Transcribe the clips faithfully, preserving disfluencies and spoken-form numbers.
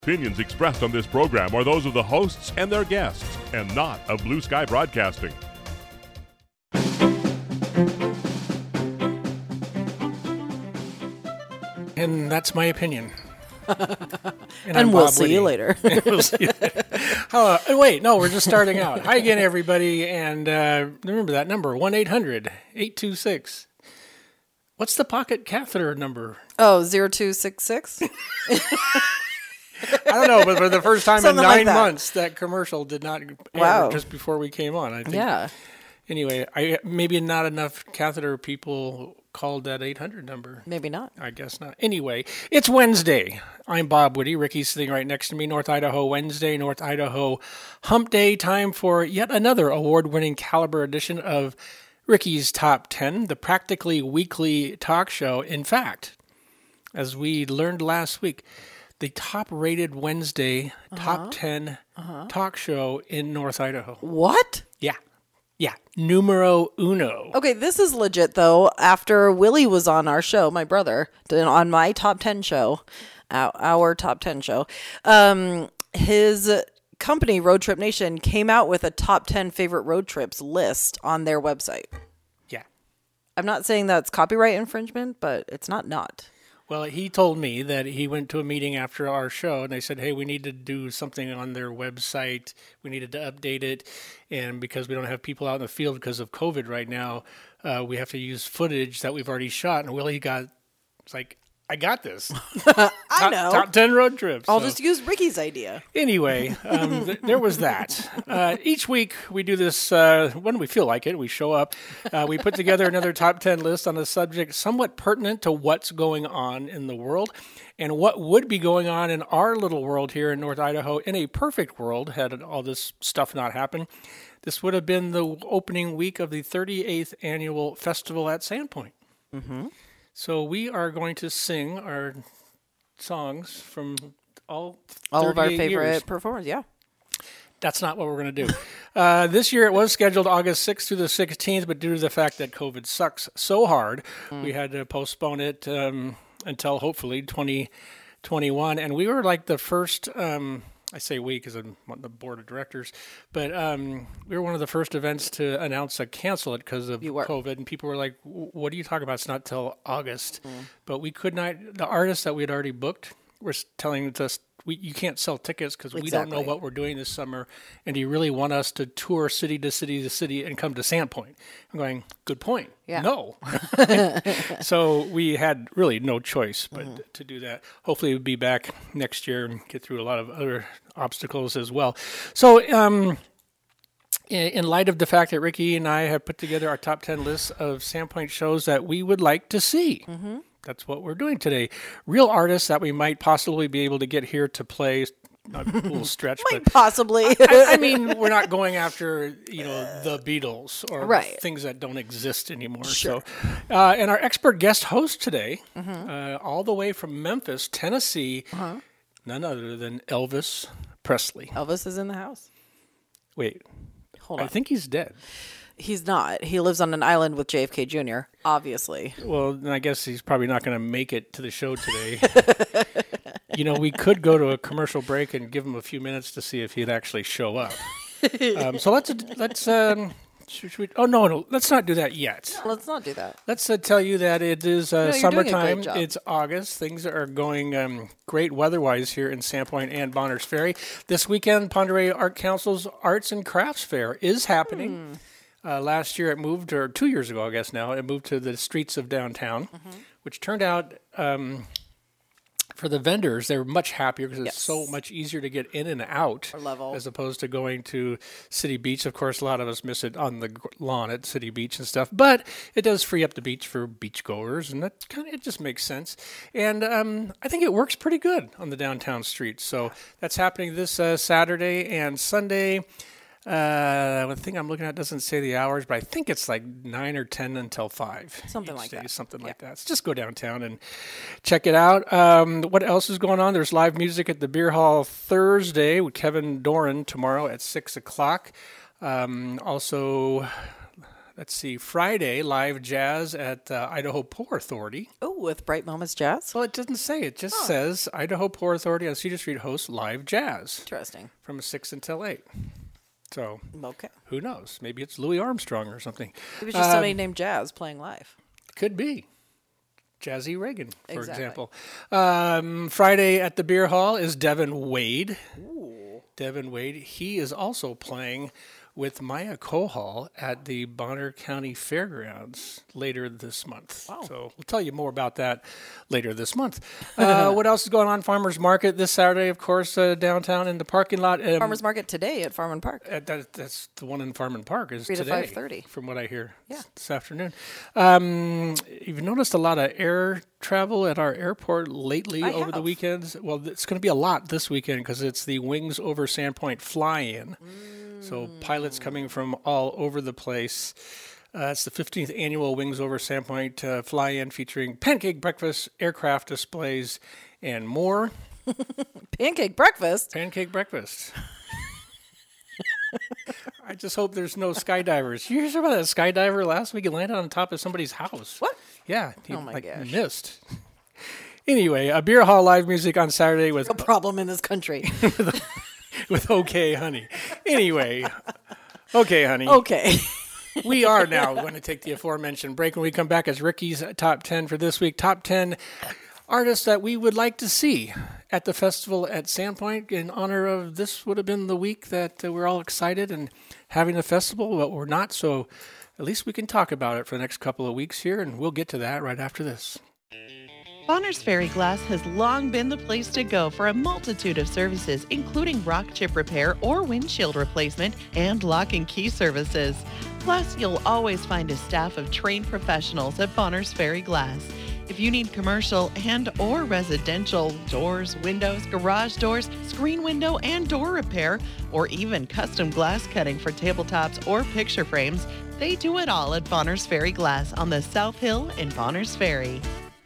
Opinions expressed on this program are those of the hosts and their guests, and not of Blue Sky Broadcasting. And that's my opinion. And, and we'll see you later. we'll see you later. Uh, wait, no, we're just starting out. Hi again, everybody. And uh, remember that number, one eight hundred eight two six. What's the pocket catheter number? Oh, zero two six six? I don't know, but for the first time Something in nine like that. months, that commercial did not air Wow. just before we came on. I think. Yeah. Anyway, I maybe not enough catheter people called that eight hundred number. Maybe not. I guess not. Anyway, it's Wednesday. I'm Bob Woody. Ricky's sitting right next to me. North Idaho Wednesday, North Idaho Hump Day. Time for yet another award-winning caliber edition of Ricky's Top ten, the practically weekly talk show. In fact, as we learned last week, the top-rated Wednesday uh-huh. top ten uh-huh. talk show in North Idaho. What? Yeah. Yeah. Numero uno. Okay, this is legit, though. After Willie was on our show, my brother, on my top ten show, our top ten show, um, his company, Road Trip Nation, came out with a top ten favorite road trips list on their website. Yeah. I'm not saying that's copyright infringement, but it's not not. Well, he told me that he went to a meeting after our show, and they said, hey, we need to do something on their website. We needed to update it, and because we don't have people out in the field because of COVID right now, uh, we have to use footage that we've already shot. And Willie got, it's like, I got this. I top, know. Top ten road trips. I'll so. just use Ricky's idea. Anyway, um, th- there was that. Uh, each week we do this, uh, when we feel like it, we show up. Uh, we put together another top ten list on a subject somewhat pertinent to what's going on in the world and what would be going on in our little world here in North Idaho. In a perfect world, had all this stuff not happened, this would have been the opening week of the thirty-eighth annual festival at Sandpoint. Mm-hmm. So we are going to sing our songs from all all of our favorite years. performers. Yeah, that's not what we're going to do. uh, this year it was scheduled August sixth through the sixteenth, but due to the fact that COVID sucks so hard, mm. we had to postpone it um, until hopefully twenty twenty-one. And we were like the first. Um, I say we because I'm on the board of directors, but um, we were one of the first events to announce a cancel it because of COVID, and people were like, what are you talking about? It's not till August. Mm. But we could not, the artists that we had already booked were telling us, we, you can't sell tickets because exactly. we don't know what we're doing this summer, and do you really want us to tour city to city to city and come to Sandpoint? I'm going, good point. Yeah. No. So we had really no choice but mm-hmm. to do that. Hopefully we'll be back next year and get through a lot of other obstacles as well. So um, in, in light of the fact that Ricky and I have put together our top ten lists of Sandpoint shows that we would like to see, mm-hmm. that's what we're doing today. Real artists that we might possibly be able to get here to play. Not a little stretch, might but possibly. I, I mean, we're not going after, you know, the Beatles or right. things that don't exist anymore. Sure. So, uh, and our expert guest host today, mm-hmm. uh, all the way from Memphis, Tennessee, uh-huh. none other than Elvis Presley. Elvis is in the house. Wait, hold on. I think he's dead. He's not. He lives on an island with J F K Junior, obviously. Well, then I guess he's probably not going to make it to the show today. You know, we could go to a commercial break and give him a few minutes to see if he'd actually show up. um, so let's, let's, um, should we, oh, no, no, let's not do that yet. Let's not do that. Let's uh, tell you that it is uh, no, summertime. It's August. Things are going um, great weather-wise here in Sandpoint and Bonners Ferry. This weekend, Pend Oreille Art Council's Arts and Crafts Fair is happening. Hmm. Uh, last year it moved, or two years ago, I guess now, it moved to the streets of downtown, mm-hmm. which turned out, um, for the vendors, they were much happier because yes. it's so much easier to get in and out level. As opposed to going to City Beach. Of course, a lot of us miss it on the lawn at City Beach and stuff, but it does free up the beach for beachgoers, and that kind of it just makes sense. And um, I think it works pretty good on the downtown streets. So that's happening this uh, Saturday and Sunday. Uh, the thing I'm looking at doesn't say the hours, but I think it's like nine or ten until five. Something like day, that. Something yeah. like that. So just go downtown and check it out. Um, what else is going on? There's live music at the Beer Hall Thursday with Kevin Doran tomorrow at six o'clock. Um, also, let's see, Friday, live jazz at uh, Idaho Poor Authority. Oh, with Bright Moments Jazz? Well, it doesn't say. It just Oh. says Idaho Poor Authority on Cedar Street hosts live jazz Interesting. from six until eight. So, Okay. who knows? Maybe it's Louis Armstrong or something. It was just Um, somebody named Jazz playing live. Could be. Jazzy Reagan, for Exactly. example. Um, Friday at the Beer Hall is Devin Wade. Ooh. Devin Wade. He is also playing with Maya Kohal at the Bonner County Fairgrounds later this month. Wow. So we'll tell you more about that later this month. Uh, what else is going on? Farmers Market this Saturday, of course, uh, downtown in the parking lot. Um, Farmers Market today at Farm and Park. uh, that, that's the one in Farm and Park is three to today, five thirty. from what I hear. Yeah. s- this afternoon. Um, you've noticed a lot of air travel at our airport lately I over the have. weekends. Well, it's going to be a lot this weekend because it's the Wings Over Sandpoint fly-in. So pilots coming from all over the place. Uh, it's the fifteenth annual Wings Over Sandpoint uh, fly-in featuring pancake breakfast, aircraft displays, and more. Pancake breakfast. Pancake breakfast. I just hope there's no skydivers. You hear about that skydiver last week? He landed on top of somebody's house. What? Yeah. He, Oh my like, gosh. missed. Anyway, a beer hall live music on Saturday with A problem in this country. with OK Honey. Anyway, OK Honey. Okay. We are now going to take the aforementioned break. When we come back, as Ricky's top ten for this week. Top ten artists that we would like to see at the festival at Sandpoint in honor of this would have been the week that uh, we're all excited and having the festival, but we're not. So at least we can talk about it for the next couple of weeks here, and we'll get to that right after this. Bonner's Ferry Glass has long been the place to go for a multitude of services, including rock chip repair or windshield replacement and lock and key services. Plus, you'll always find a staff of trained professionals at Bonner's Ferry Glass. If you need commercial and or residential doors, windows, garage doors, screen window and door repair, or even custom glass cutting for tabletops or picture frames, they do it all at Bonner's Ferry Glass on the South Hill in Bonner's Ferry.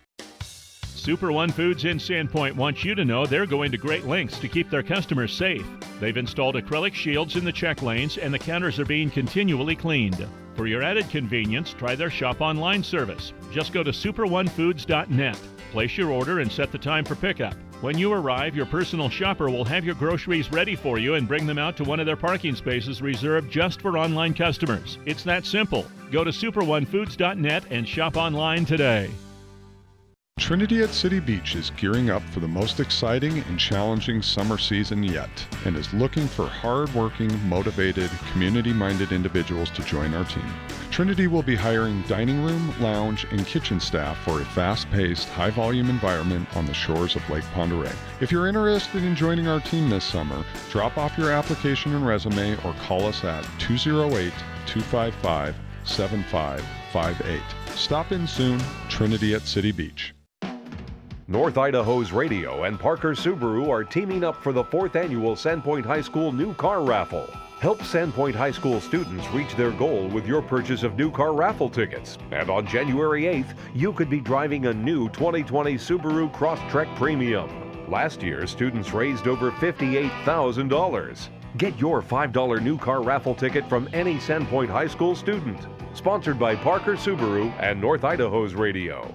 Super One Foods in Sandpoint wants you to know they're going to great lengths to keep their customers safe. They've installed acrylic shields in the check lanes, and the counters are being continually cleaned. For your added convenience, try their shop online service. Just go to super one foods dot net. Place your order and set the time for pickup. When you arrive, your personal shopper will have your groceries ready for you and bring them out to one of their parking spaces reserved just for online customers. It's that simple. Go to super one foods dot net and shop online today. Trinity at City Beach is gearing up for the most exciting and challenging summer season yet and is looking for hard-working, motivated, community-minded individuals to join our team. Trinity will be hiring dining room, lounge, and kitchen staff for a fast-paced, high-volume environment on the shores of Lake Pend Oreille. If you're interested in joining our team this summer, drop off your application and resume or call us at two oh eight, two five five, seven five five eight. Stop in soon. Trinity at City Beach. North Idaho's Radio and Parker Subaru are teaming up for the fourth annual Sandpoint High School New Car Raffle. Help Sandpoint High School students reach their goal with your purchase of new car raffle tickets. And on January eighth, you could be driving a new twenty twenty Subaru Crosstrek Premium. Last year, students raised over fifty-eight thousand dollars. Get your five dollar new car raffle ticket from any Sandpoint High School student. Sponsored by Parker Subaru and North Idaho's Radio.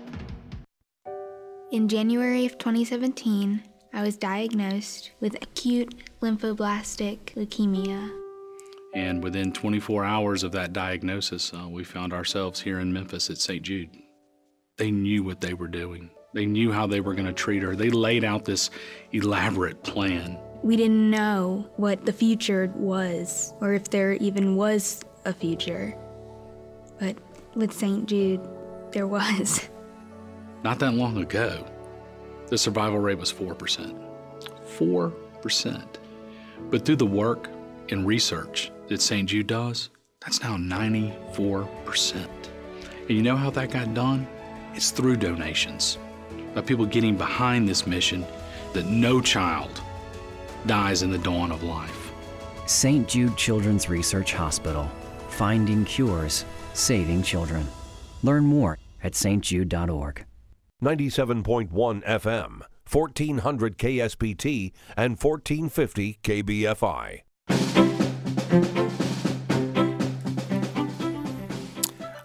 In January of twenty seventeen, I was diagnosed with acute lymphoblastic leukemia. And within twenty-four hours of that diagnosis, uh, we found ourselves here in Memphis at Saint Jude. They knew what they were doing. They knew how they were going to treat her. They laid out this elaborate plan. We didn't know what the future was, or if there even was a future. But with Saint Jude, there was. Not that long ago, the survival rate was four percent. four percent. But through the work and research that Saint Jude does, that's now ninety-four percent. And you know how that got done? It's through donations, by people getting behind this mission that no child dies in the dawn of life. Saint Jude Children's Research Hospital. Finding cures, saving children. Learn more at s t jude dot org. ninety-seven point one F M, fourteen hundred K S P T, and fourteen fifty K B F I.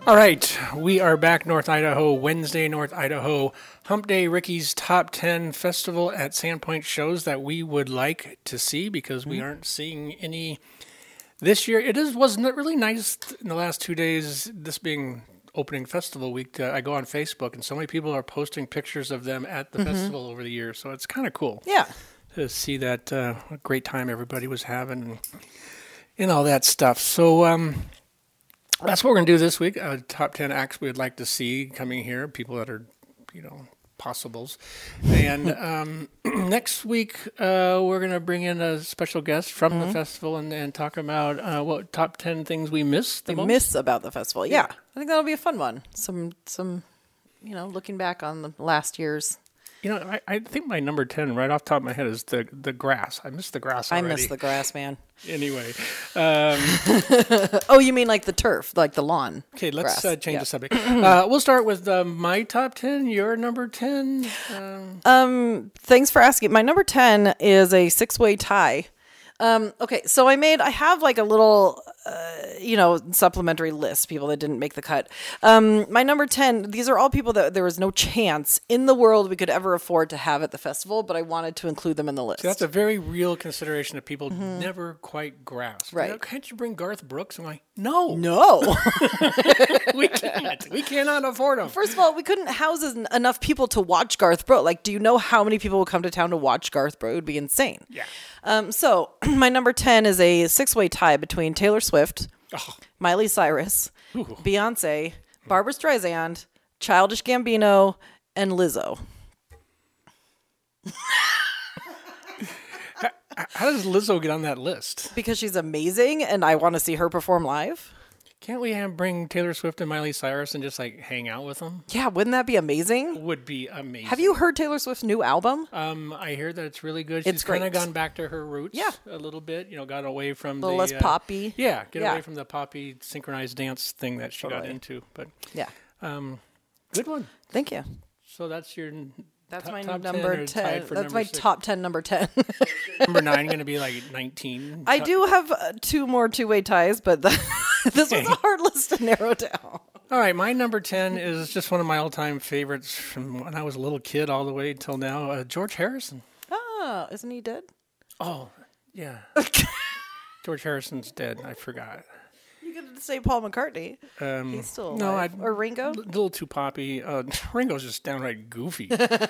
All right, we are back, North Idaho, Wednesday, North Idaho, Hump Day, Ricky's Top ten Festival at Sandpoint shows that we would like to see because we aren't seeing any this year. It is wasn't really nice in the last two days, this being opening festival week. Uh, I go on Facebook and so many people are posting pictures of them at the Mhm. festival over the years, so it's kind of cool. Yeah. To see that uh, great time everybody was having and, and all that stuff. So, um... that's what we're going to do this week. Uh, top ten acts we would like to see coming here, people that are, you know, possibles. And um, next week, uh, we're going to bring in a special guest from Mhm. the festival and, and talk about uh, what top ten things we miss the We most. miss about the festival. Yeah. Yeah. I think that'll be a fun one. Some, some, you know, looking back on the last year's. You know, I, I think my number ten right off the top of my head is the the grass. I miss the grass I already. miss the grass, man. Anyway. Um, oh, you mean like the turf, like the lawn? Okay, let's grass. uh, change Yeah. the subject. uh, we'll start with uh, my top ten, your number ten. Um, Um, thanks for asking. My number ten is a six-way tie. Um, okay, so I made, I have like a little, uh, you know, supplementary list, people that didn't make the cut. Um, my number ten, these are all people that there was no chance in the world we could ever afford to have at the festival, but I wanted to include them in the list. So that's a very real consideration that people never quite grasp. Right. You know, can't you bring Garth Brooks? I'm like, no. No. we can't. We cannot afford him. First of all, we couldn't house en- enough people to watch Garth Brooks. Like, do you know how many people will come to town to watch Garth Brooks? It would be insane. Yeah. Um, so my number ten is a six-way tie between Taylor Swift, Oh. Miley Cyrus, Ooh. Beyonce, Barbra Streisand, Childish Gambino, and Lizzo. How does Lizzo get on that list? Because she's amazing and I want to see her perform live. Can't we have bring Taylor Swift and Miley Cyrus and just like hang out with them? Yeah, wouldn't that be amazing? Would be amazing. Have you heard Taylor Swift's new album? Um, I hear that it's really good. It's She's kind of great. gone back to her roots Yeah. a little bit. You know, got away from A little the less uh, poppy. Yeah, get Yeah. away from the poppy synchronized dance thing that she got Totally. into. But Yeah. um, good one. Thank you. So that's your That's top, my top number ten. or ten. tied for That's number my six. top ten, number ten. Number nine going to be like nineteen. I Top- do have uh, two more two-way ties, but the, this was a hard list to narrow down. All right, my number ten is just one of my all-time favorites from when I was a little kid all the way till now. Uh, George Harrison. Oh, isn't he dead? Oh, yeah. George Harrison's dead. I forgot. You could say Paul McCartney. Um, He's still no, alive. I Or Ringo? A little too poppy. Uh, Ringo's just downright goofy.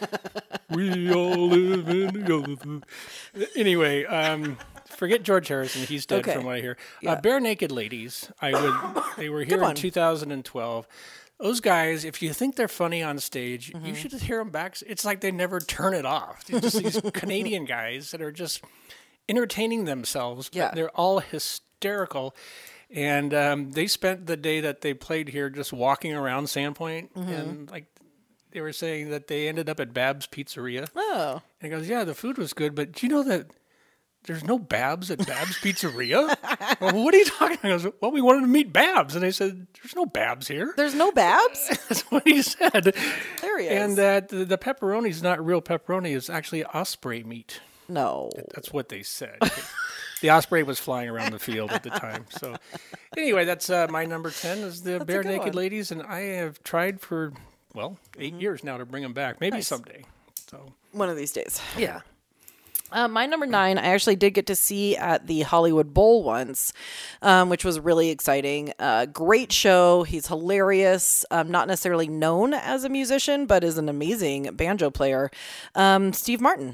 We all live in the Anyway, um, forget George Harrison. He's dead Okay. from what I hear. Yeah. Uh, Bare Naked Ladies. I would. They were here in one. two thousand twelve. Those guys, if you think they're funny on stage, Mm-hmm. you should just hear them back. It's like they never turn it off. They're just these Canadian guys that are just entertaining themselves. But Yeah. they're all hysterical. And um, they spent the day that they played here just walking around Sandpoint, Mm-hmm. and like they were saying that they ended up at Bab's Pizzeria. Oh. And he goes, "Yeah, the food was good, but do you know that there's no Babs at Bab's Pizzeria?" Well, what are you talking about? I goes, "Well, we wanted to meet Babs," and they said, "There's no Babs here." There's no Babs? That's what he said. There he is. And that the, the pepperoni is not real pepperoni; it's actually osprey meat. No. That's what they said. The osprey was flying around the field at the time. So, anyway, that's uh, my number ten is the That's a Bare good Naked one. Ladies, and I have tried for well eight years now to bring them back. Maybe Nice. someday. So One of these days. yeah. Uh, my number nine, I actually did get to see at the Hollywood Bowl once, um, which was really exciting. Uh, great show. He's hilarious. Um, not necessarily known as a musician, but is an amazing banjo player. Um, Steve Martin.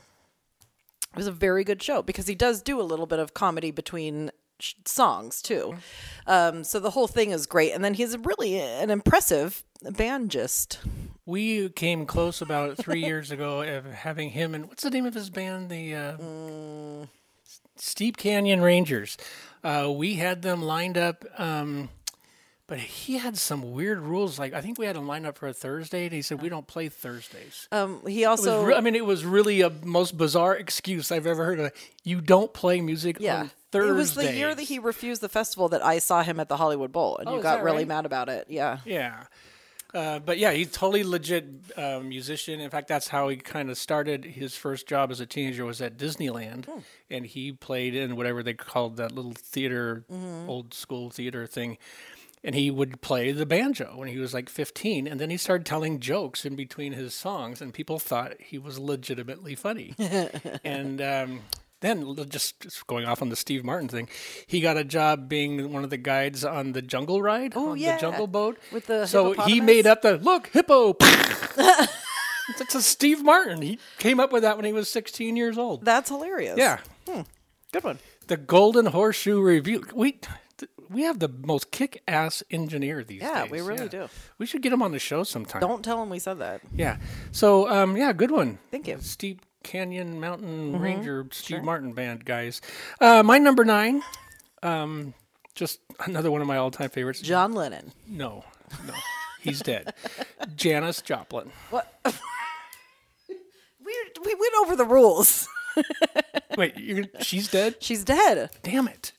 It was a very good show because he does do a little bit of comedy between sh- songs too. Um, so the whole thing is great. And then he's really an impressive banjist. We came close about three years ago of having him and what's the name of his band? The uh, Mm. Steep Canyon Rangers. Uh, we had them lined up, um, but he had some weird rules. Like I think we had him lined up for a Thursday, and he said we don't play Thursdays. Um, he It was also, re- I mean, it was really a most bizarre excuse I've ever heard of. You don't play music yeah, on Thursdays. it was the year that he refused the festival that I saw him at the Hollywood Bowl, and Oh, you is got that really right? mad about it. Yeah, Yeah. Uh, but yeah, he's totally legit uh, musician. In fact, that's how he kind of started. His first job as a teenager was at Disneyland, Hmm. and he played in whatever they called that little theater, Mm-hmm. old school theater thing. and he would play the banjo when he was like fifteen, and then he started telling jokes in between his songs, and people thought he was legitimately funny. and um, then, just, just going off on the Steve Martin thing, he got a job being one of the guides on the Jungle Ride, Oh, on yeah. the Jungle Boat. With the so he hippopotamus? made up the, look, hippo. That's a Steve Martin. He came up with that when he was sixteen years old. That's hilarious. Yeah. Hmm. Good one. The Golden Horseshoe Review. We we have the most kick-ass engineer these Yeah, days. we really do. We should get him on the show sometime. Don't tell him we said that. Yeah. So, um, yeah, good one. Thank you. Steep Canyon Mountain Mhm. Ranger Steve Sure. Martin Band guys. Uh, my number nine, um, just another one of my all-time favorites. John Lennon. No, no, he's dead. Janis Joplin. What? we we went over the rules. Wait, you're, she's dead? She's dead. Damn it.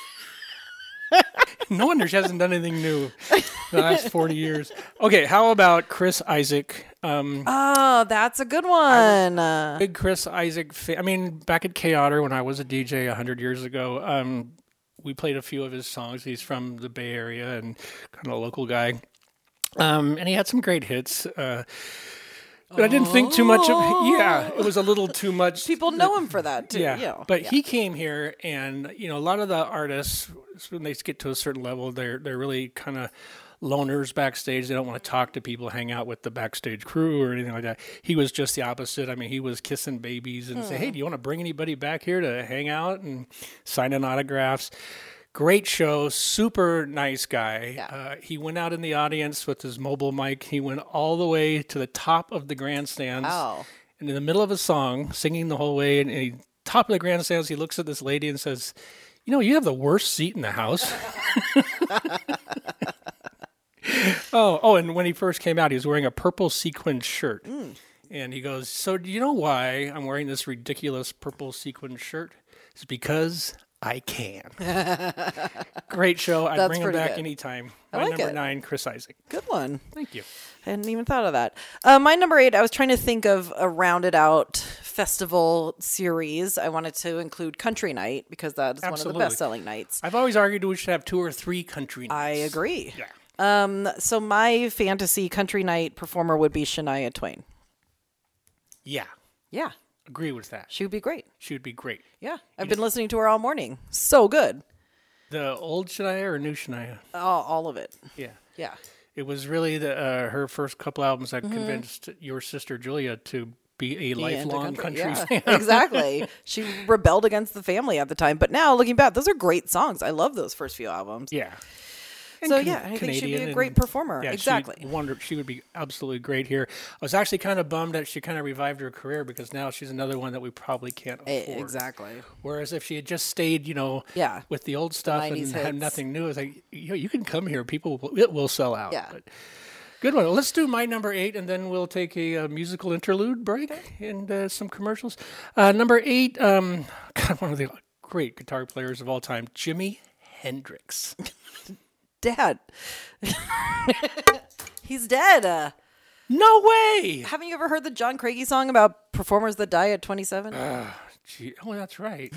No wonder she hasn't done anything new in the last forty years. Okay, how about Chris Isaak? Um, Oh, that's a good one. Uh, big Chris Isaak fan. I mean, back at K Otter when I was a D J one hundred years ago, um, we played a few of his songs. He's from the Bay Area and kind of a local guy. Um, and he had some great hits. Uh, but I didn't think too much of Yeah, it was a little too much. People know him for that, too. Yeah, you know. but Yeah. he came here, and you know, a lot of the artists, when they get to a certain level, they're they're really kind of loners backstage. They don't want to talk to people, hang out with the backstage crew or anything like that. He was just the opposite. I mean, he was kissing babies and say, Hmm. "Hey, do you want to bring anybody back here to hang out and signing autographs?" Great show, super nice guy. Yeah. Uh, he went out in the audience with his mobile mic. He went all the way to the top of the grandstands. Wow. And in the middle of a song, singing the whole way, and, and he, top of the grandstands, he looks at this lady and says, "You know, you have the worst seat in the house." oh, oh, and when he first came out, he was wearing a purple sequined shirt. Mm. And he goes, "So do you know why I'm wearing this ridiculous purple sequined shirt? It's because I can." Great show. I'd That's bring him pretty back good. anytime. I My like number it. nine, Chris Isaak. Good one. Thank you. I hadn't even thought of that. Uh, my number eight, I was trying to think of a rounded out festival series. I wanted to include Country Night because that's one of Absolutely. the best selling nights. I've always argued we should have two or three country nights. I agree. Yeah. Um, so my fantasy country night performer would be Shania Twain. Yeah. Yeah. Agree with that. She would be great. She would be great. Yeah. I've been listening to her all morning. So good. The old Shania or new Shania? All, all of it. Yeah. Yeah. It was really the uh, her first couple albums that Mhm. convinced your sister Julia to be a Be into lifelong country, yeah, fan. exactly. She rebelled against the family at the time. But now, looking back, those are great songs. I love those first few albums. Yeah. So, And yeah, Can- I think she'd be Canadian a great and- performer. Yeah, Exactly. She, wonder, she would be absolutely great here. I was actually kind of bummed that she kind of revived her career because now she's another one that we probably can't E- afford. exactly. Whereas if she had just stayed, you know, Yeah. with the old stuff and nineties had hits. nothing new, it's like, you know, you can come here. People, will, it will sell out. Yeah. But good one. Let's do my number eight, and then we'll take a, uh musical interlude break and uh, some commercials. Uh, number eight, um, God, one of the great guitar players of all time, Jimi Hendrix. Dad. He's dead. Uh, no way. Haven't you ever heard the John Craigie song about performers that die at twenty-seven? Uh, gee, oh, that's right.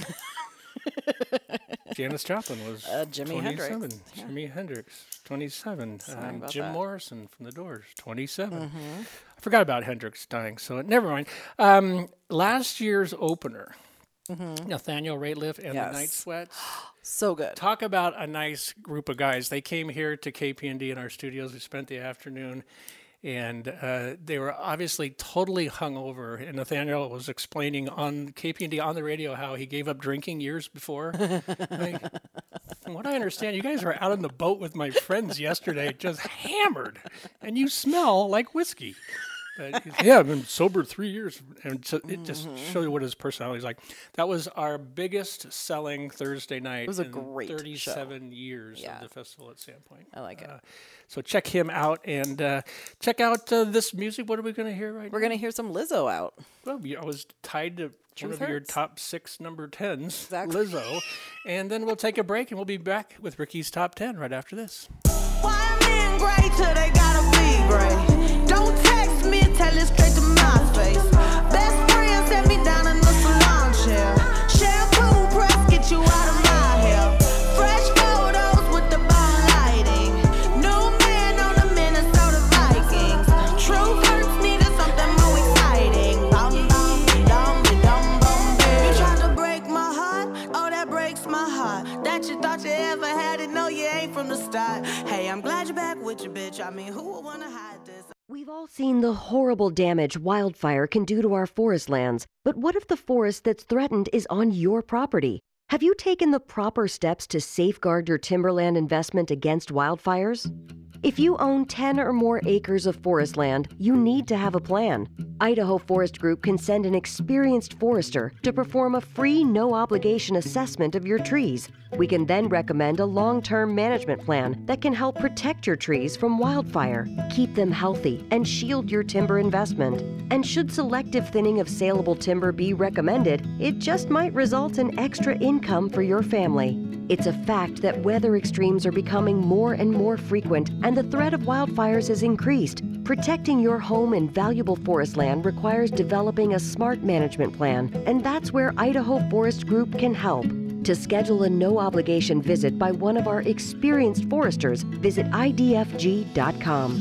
Janis Joplin was Uh, Jimi Hendrix. twenty-seven. Jimi Hendrix, twenty-seven. Sorry Um, about Jim that. Morrison from The Doors, twenty-seven. Mhm. I forgot about Hendrix dying, so never mind. Um, last year's opener, Mhm. Nathaniel Rateliff and Yes. the Night Sweats. So good. Talk about a nice group of guys. They came here to K P N D in our studios. We spent the afternoon, and uh, they were obviously totally hungover. And Nathaniel was explaining on K P N D on the radio how he gave up drinking years before. Like, from what I understand, you guys were out on the boat with my friends yesterday, just hammered, and you smell like whiskey. But, yeah, I've been sober three years, and so it just Mm-hmm. shows you what his personality is like. That was our biggest selling Thursday night. It was a in great show. thirty-seven years Yeah. of the festival at Sandpoint. I like it. Uh, so check him out and uh, check out uh, this music. What are we going to hear right We're now? going to hear some Lizzo out. Well, we- I was tied to one Truth of your hurts. top six number tens, Exactly. Lizzo, and then we'll take a break and we'll be back with Ricky's top ten right after this. Why men gray till they gotta be gray? Don't text me, tell it straight to my face. Best friend set me down in the salon chair. Shampoo press, get you out of my hair. Fresh photos with the bomb lighting. thought you ever had it. No, you ain't from the start. Hey, I'm glad you're back with your bitch. I mean, who would wanna hide this? We've all seen the horrible damage wildfire can do to our forest lands. But what if the forest that's threatened is on your property? Have you taken the proper steps to safeguard your timberland investment against wildfires? If you own ten or more acres of forest land, you need to have a plan. Idaho Forest Group can send an experienced forester to perform a free, no-obligation assessment of your trees. We can then recommend a long-term management plan that can help protect your trees from wildfire, keep them healthy, and shield your timber investment. And should selective thinning of saleable timber be recommended, it just might result in extra income for your family. It's a fact that weather extremes are becoming more and more frequent, and the threat of wildfires has increased. Protecting your home and valuable forest land requires developing a smart management plan, and that's where Idaho Forest Group can help. To schedule a no-obligation visit by one of our experienced foresters, visit I D F G dot com.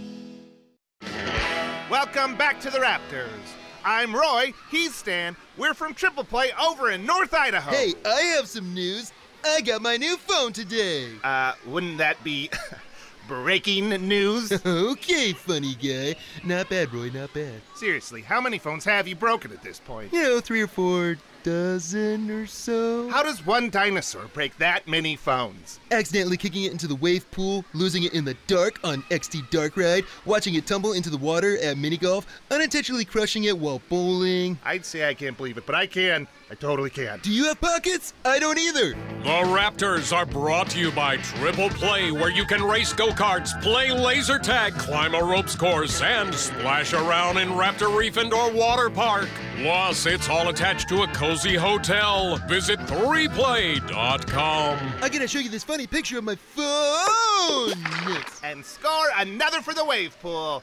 Welcome back to the Raptors. I'm Roy, he's Stan. We're from Triple Play over in North Idaho. Hey, I have some news. I got my new phone today. Uh, wouldn't that be breaking news? Okay, funny guy. Not bad, Roy, not bad. Seriously, how many phones have you broken at this point? You know, three or four dozen or so. How does one dinosaur break that many phones? Accidentally kicking it into the wave pool, losing it in the dark on X T Dark Ride, watching it tumble into the water at mini golf, unintentionally crushing it while bowling. I'd say I can't believe it, but I can. I totally can. Do you have pockets? I don't either. The Raptors are brought to you by Triple Play, where you can race go-karts, play laser tag, climb a ropes course, and splash around in Raptor Reef Indoor Water Park. Plus, it's all attached to a cozy hotel. Visit three play dot com. I gotta show you this funny picture of my phone. And score another for the wave pool.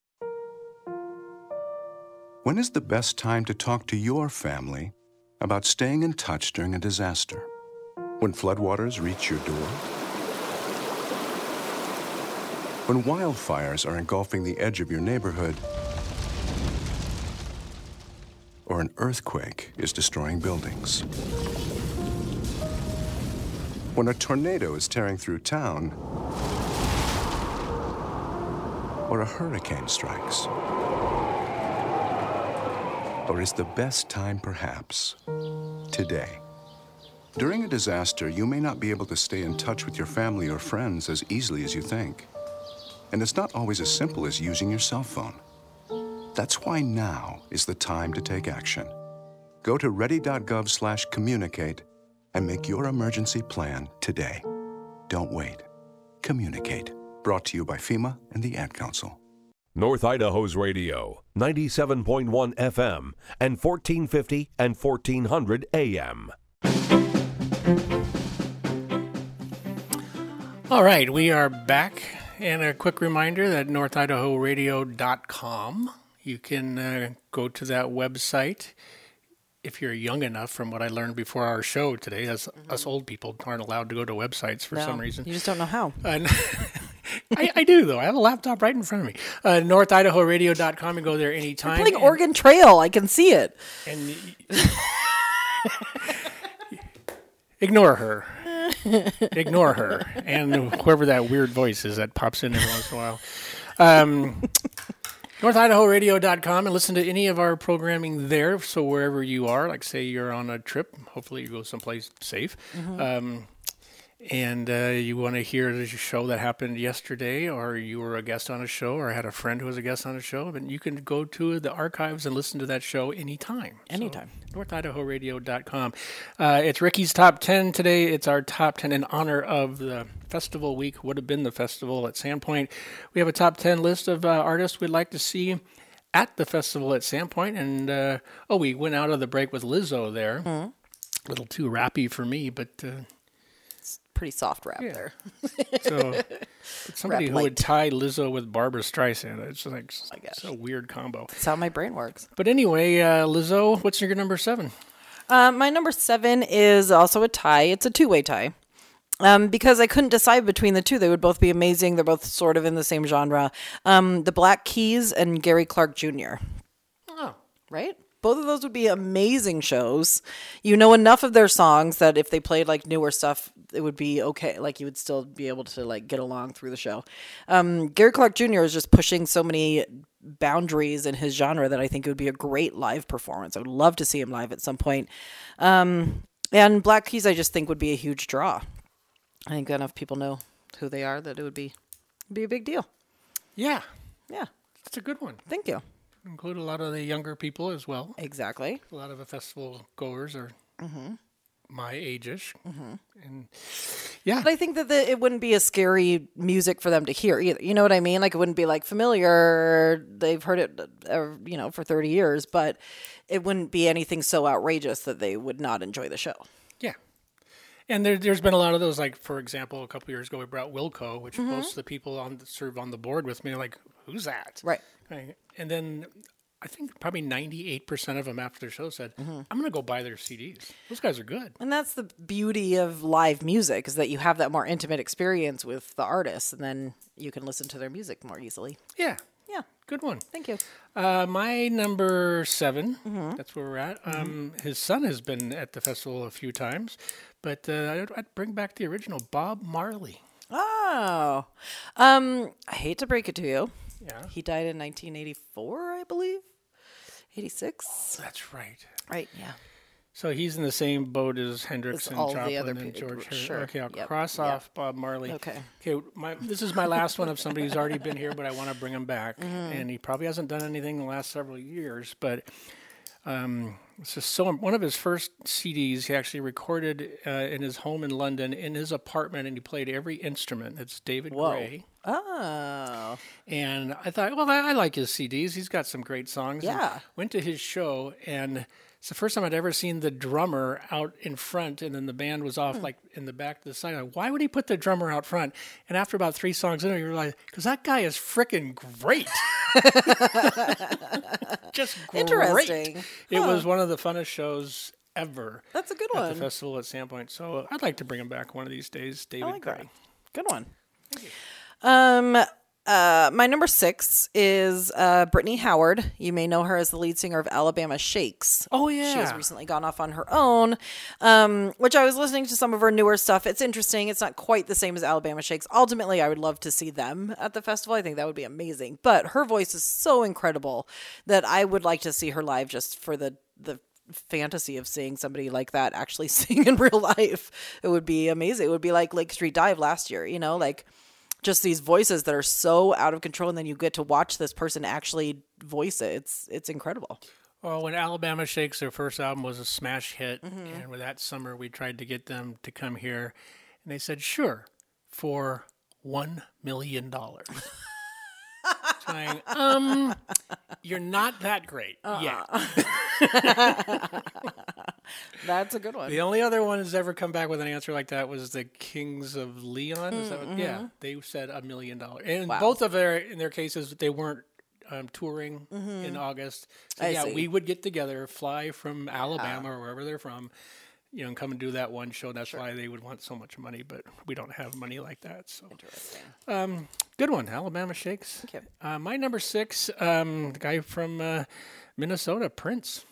When is the best time to talk to your family about staying in touch during a disaster? When floodwaters reach your door? When wildfires are engulfing the edge of your neighborhood? Or an earthquake is destroying buildings? When a tornado is tearing through town? Or a hurricane strikes? Or is the best time perhaps today? During a disaster, you may not be able to stay in touch with your family or friends as easily as you think. And it's not always as simple as using your cell phone. That's why now is the time to take action. Go to ready.gov slash communicate and make your emergency plan today. Don't wait. Communicate. Brought to you by FEMA and the Ad Council. North Idaho's radio, ninety-seven point one F M and fourteen fifty and fourteen hundred A M. All right, we are back. And a quick reminder that north idaho radio dot com. You can uh, go to that website if you're young enough, from what I learned before our show today. As mm-hmm. Us old people aren't allowed to go to websites for no, some reason. You just don't know how. Uh, I, I do, though. I have a laptop right in front of me. Uh, north idaho radio dot com, and go there anytime. You're playing and, Oregon Trail. I can see it. And ignore her. Ignore her. And whoever that weird voice is that pops in every once in a while. Um, north idaho radio dot com, and listen to any of our programming there. So wherever you are, like say you're on a trip, hopefully you go someplace safe. Mm-hmm. Um, and uh, you want to hear the show that happened yesterday, or you were a guest on a show, or had a friend who was a guest on a show, then you can go to the archives and listen to that show anytime. Anytime. So, north idaho radio dot com. Uh, it's Ricky's Top ten today. It's our Top ten in honor of the festival week, would have been the festival at Sandpoint. We have a Top ten list of uh, artists we'd like to see at the festival at Sandpoint. And, uh, oh, we went out of the break with Lizzo there. Mm-hmm. A little too rappy for me, but... Uh, pretty soft rap yeah. there. So somebody rap who light. would tie Lizzo with Barbara Streisand. It's like oh it's a weird combo. That's how my brain works. But anyway, uh, Lizzo, what's your number seven? Uh, my number seven is also a tie. It's a two-way tie. Um, because I couldn't decide between the two. They would both be amazing. They're both sort of in the same genre. Um, the Black Keys and Gary Clark Junior Oh. Right? both of those would be amazing shows. You know enough of their songs that if they played like newer stuff, it would be okay. Like you would still be able to like get along through the show. Um, Gary Clark Junior is just pushing so many boundaries in his genre that I think it would be a great live performance. I would love to see him live at some point. Um, and Black Keys, I just think would be a huge draw. I think enough people know who they are that it would be be a big deal. Yeah. Yeah. That's a good one. Thank you. Include a lot of the younger people as well. Exactly. A lot of the festival goers are mm-hmm. my age-ish. Mm-hmm. And yeah. But I think that the, it wouldn't be a scary music for them to hear either. You know what I mean? Like it wouldn't be like familiar. They've heard it, uh, you know, for thirty years, but it wouldn't be anything so outrageous that they would not enjoy the show. Yeah. And there, there's been a lot of those, like, for example, a couple years ago, we brought Wilco, which Mm-hmm. most of the people on serve on the board with me are like, who's that? Right. Right. And then I think probably ninety-eight percent of them after the show said, Mm-hmm. I'm going to go buy their C Ds. Those guys are good. And that's the beauty of live music is that you have that more intimate experience with the artists and then you can listen to their music more easily. Yeah. Yeah. Good one. Thank you. Uh, my number seven, Mhm. that's where we're at. Um, his son has been at the festival a few times, but uh, I'd, I'd bring back the original Bob Marley. Oh. Um, I hate to break it to you. Yeah. He died in nineteen eighty-four, I believe. eighty-six. That's right. Right, yeah. So he's in the same boat as Hendrix As and all the Joplin other and pe- George. Har- sure. Okay, I'll Yep. cross Yep. off Bob Marley. Okay. Okay. My this is my last one of somebody who's already been here, but I want to bring him back, Mhm. and he probably hasn't done anything in the last several years. But um, it's just so one of his first C Ds he actually recorded uh, in his home in London in his apartment, and he played every instrument. It's David Whoa. Gray. Oh. And I thought, well, I, I like his C Ds. He's got some great songs. And Yeah. went to his show, and it's the first time I'd ever seen the drummer out in front, and then the band was off, Hmm. like, in the back to the side. Like, why would he put the drummer out front? And after about three songs in, you realize, because that guy is freaking great. Just great. Interesting. It Huh. was one of the funnest shows ever. That's a good at one. the festival at Sandpoint. So I'd like to bring him back one of these days, David I like Gray. that. Good one. Um, uh, my number six is uh, Brittany Howard. You may know her as the lead singer of Alabama Shakes. Oh, She has yeah. recently gone off on her own, um, which I was listening to some of her newer stuff. It's interesting. It's not quite the same as Alabama Shakes. Ultimately, I would love to see them at the festival. I think that would be amazing. But her voice is so incredible that I would like to see her live just for the the fantasy of seeing somebody like that actually sing in real life. It would be amazing. It would be like Lake Street Dive last year, you know, like just these voices that are so out of control, and then you get to watch this person actually voice it. It's it's incredible. Well, when Alabama Shakes, their first album was a smash hit, Mhm. and with that summer we tried to get them to come here, and they said, sure, for one million dollars. Saying, um, you're not that great yet. That's a good one. The only other one that's ever come back with an answer like that was the Kings of Leon. Is that what, Mm, Yeah, mhm. they said a million dollars. And Wow. both of their, in their cases, they weren't um, touring Mhm. in August. So I yeah, see. we would get together, fly from Alabama or wherever they're from, you know, and come and do that one show. That's why they would want so much money, but we don't have money like that. So interesting. Um, good one, Alabama Shakes. Thank you. Uh, my number six, um, the guy from uh, Minnesota, Prince.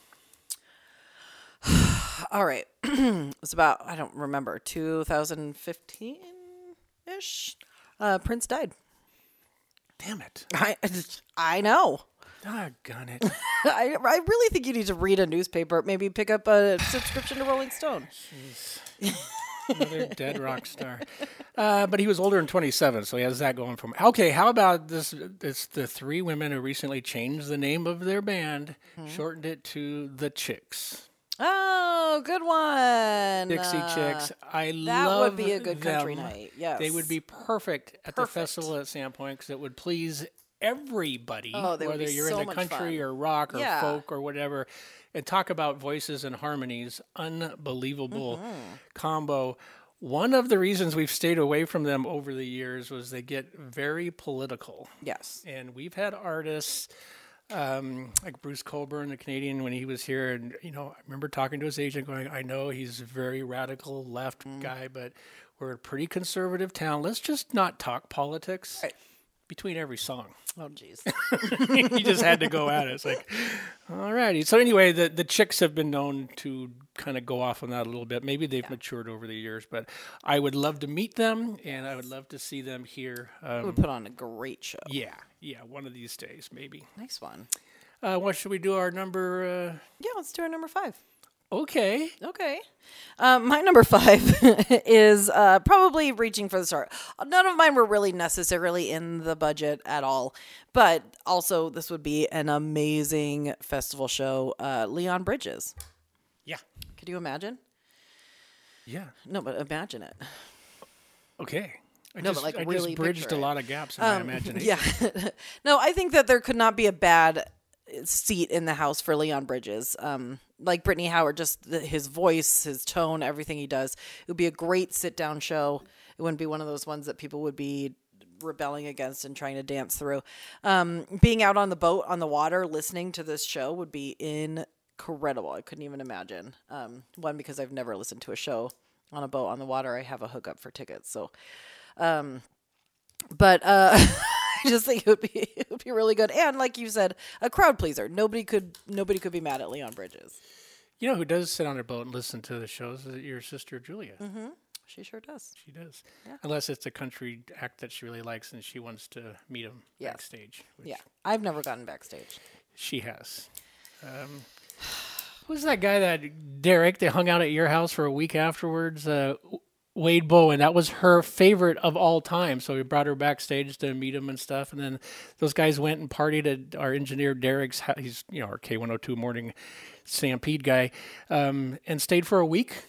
All right. It's about, I don't remember, two thousand fifteen-ish. Uh, Prince died. Damn it. I, I know. Doggone it. I, I really think you need to read a newspaper, maybe pick up a subscription to Rolling Stone. Another dead rock star. Uh, but he was older than twenty-seven, so he has that going for him. Okay, how about this? It's the three women who recently changed the name of their band, Hmm. shortened it to The Chicks. Oh, good one. Dixie Uh, Chicks. I that love would be a good country them. night. Yes. They would be perfect at the Perfect. festival at Sandpoint because it would please everybody, Oh, they would whether be you're so in the much country fun. or rock or Yeah. folk or whatever, and talk about voices and harmonies. Unbelievable Mm-hmm. combo. One of the reasons we've stayed away from them over the years was they get very political. Yes. And we've had artists um, like Bruce Coburn, the Canadian, when he was here, and you know, I remember talking to his agent, going, "I know he's a very radical left Mm. guy, but we're a pretty conservative town. Let's just not talk politics." Right. between every song. Oh, jeez. He just had to go at it. It's like, all righty. So anyway, the, the Chicks have been known to kind of go off on that a little bit. Maybe they've yeah. matured over the years, but I would love to meet them, and I would love to see them here. Um, would put on a great show. Yeah, yeah, one of these days, maybe. Nice one. Uh, what should we do? Our number? Uh... Yeah, let's do our number five. Okay. Okay. Um, my number five is uh, probably reaching for the start. None of mine were really necessarily in the budget at all, but also this would be an amazing festival show. Uh, Leon Bridges. Yeah. Could you imagine? Yeah. No, but imagine it. Okay. I no, just, but like I really just bridged picture a it. lot of gaps in um, my imagination. Yeah. No, I think that there could not be a bad seat in the house for Leon Bridges. Um, like Brittany Howard, just the, his voice, his tone, everything he does. It would be a great sit-down show. It wouldn't be one of those ones that people would be rebelling against and trying to dance through. Um, being out on the boat, on the water, listening to this show would be incredible. I couldn't even imagine. Um, one, because I've never listened to a show on a boat on the water. I have a hookup for tickets. So, um, but, uh, I just think it would be it would be really good, and like you said, a crowd pleaser. Nobody could nobody could be mad at Leon Bridges. You know who does sit on a boat and listen to the shows? Is your sister Julia. Mm-hmm. She sure does. She does. Yeah. Unless it's a country act that she really likes and she wants to meet him yes. backstage. Yeah, I've never gotten backstage. She has. Um, who's that guy that Derek? They hung out at your house for a week afterwards. Uh, Wade Bowen, that was her favorite of all time. So we brought her backstage to meet him and stuff. And then those guys went and partied at our engineer Derek's house. He's, you know, our K one oh two morning Stampede guy, um, and stayed for a week.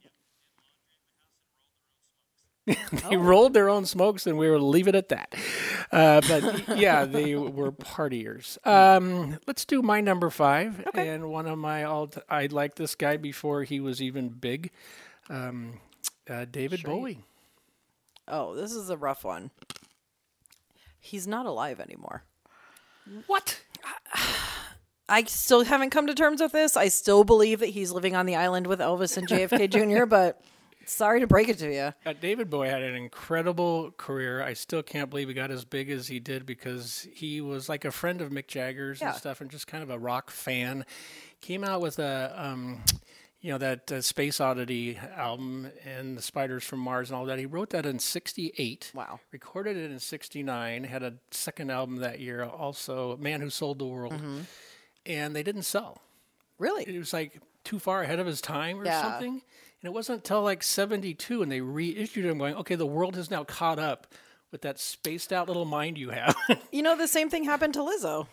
They oh. rolled their own smokes, and we will leave it at that. Uh, but yeah, they were partiers. Um, let's do my number five. Okay. And one of my all, t- I liked this guy before he was even big. Um, Uh, David Straight. Bowie. Oh, this is a rough one. He's not alive anymore. What? I still haven't come to terms with this. I still believe that he's living on the island with Elvis and J F K Junior, but sorry to break it to you. Uh, David Bowie had an incredible career. I still can't believe he got as big as he did because he was like a friend of Mick Jagger's yeah. and stuff and just kind of a rock fan. Came out with a... Um, You know, that uh, Space Oddity album and the Spiders from Mars and all that. He wrote that in sixty-eight. Wow. Recorded it in sixty-nine. Had a second album that year also, Man Who Sold the World. Mm-hmm. And they didn't sell. Really? It was like too far ahead of his time or yeah. something. And it wasn't until like seventy-two and they reissued him going, okay, the world has now caught up with that spaced out little mind you have. You know, the same thing happened to Lizzo.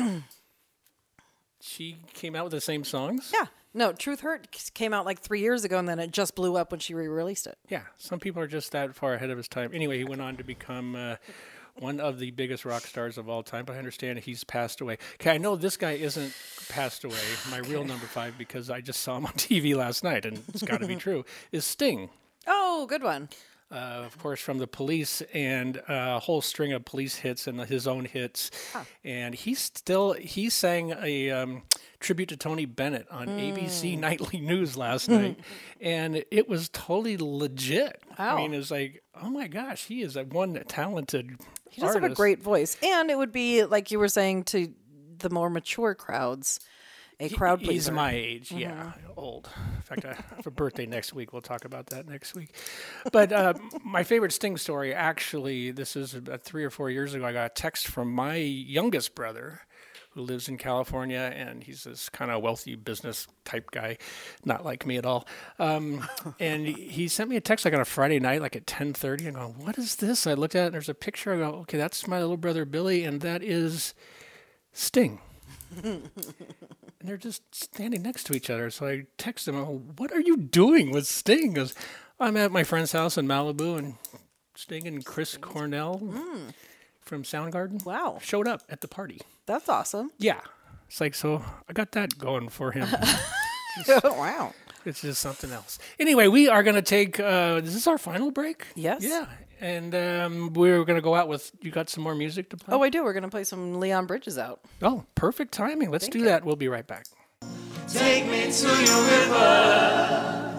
She came out with the same songs? Yeah. No, Truth Hurt came out like three years ago, and then it just blew up when she re-released it. Yeah, some people are just that far ahead of his time. Anyway, he went on to become uh, one of the biggest rock stars of all time, but I understand he's passed away. Okay, I know this guy isn't passed away, my okay. real number five, because I just saw him on T V last night, and it's got to be true, is Sting. Oh, good one. Uh, of course, from the Police and uh, a whole string of Police hits and his own hits. Huh. And he still, he sang a um, tribute to Tony Bennett on mm. A B C Nightly News last night. And it was totally legit. Wow. I mean, it was like, oh my gosh, he is a one talented He does artist. have a great voice. And it would be, like you were saying, to the more mature crowds, a crowd pleaser. He's my age, mm-hmm. yeah, old. In fact, I have a birthday next week. We'll talk about that next week. But uh, my favorite Sting story, actually, this is about three or four years ago. I got a text from my youngest brother, who lives in California, and he's this kind of wealthy business type guy, not like me at all. Um, and he sent me a text like on a Friday night, like at ten thirty. I'm going, what is this? I looked at it, and there's a picture. I go, okay, that's my little brother Billy, and that is Sting. And they're just standing next to each other. So I text him, oh, what are you doing with Sting? He goes, I'm at my friend's house in Malibu, and Sting and Chris Cornell mm. from Soundgarden wow. showed up at the party. That's awesome. Yeah. It's like, so I got that going for him. Just, wow. It's just something else. Anyway, we are going to take, uh, is this our final break? Yes. Yeah. And um, we're going to go out with, you got some more music to play? Oh, I do. We're going to play some Leon Bridges out. Oh, perfect timing. Let's Thank do you. that. We'll be right back. Take me to your river.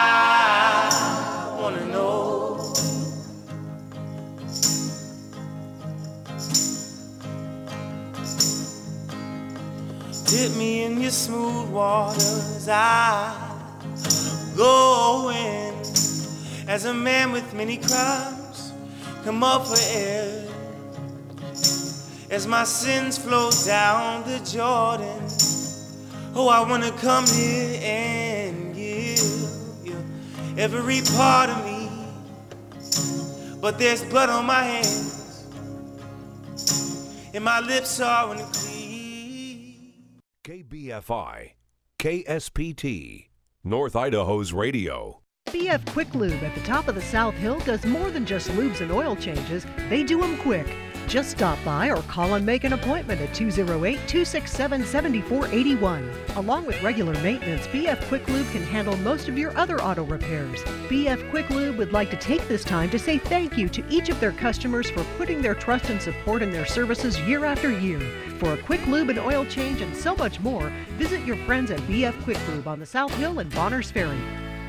I wanna know as a man with many crimes come up for air. As my sins flow down the Jordan, oh, I wanna come here and give you every part of me. But there's blood on my hands, and my lips are unclean. K B F I, K S P T, North Idaho's radio. B F Quick Lube at the top of the South Hill does more than just lubes and oil changes. They do them quick. Just stop by or call and make an appointment at two oh eight, two six seven, seven four eight one. Along with regular maintenance, B F Quick Lube can handle most of your other auto repairs. B F Quick Lube would like to take this time to say thank you to each of their customers for putting their trust and support in their services year after year. For a quick lube and oil change and so much more, visit your friends at B F Quick Lube on the South Hill and Bonners Ferry.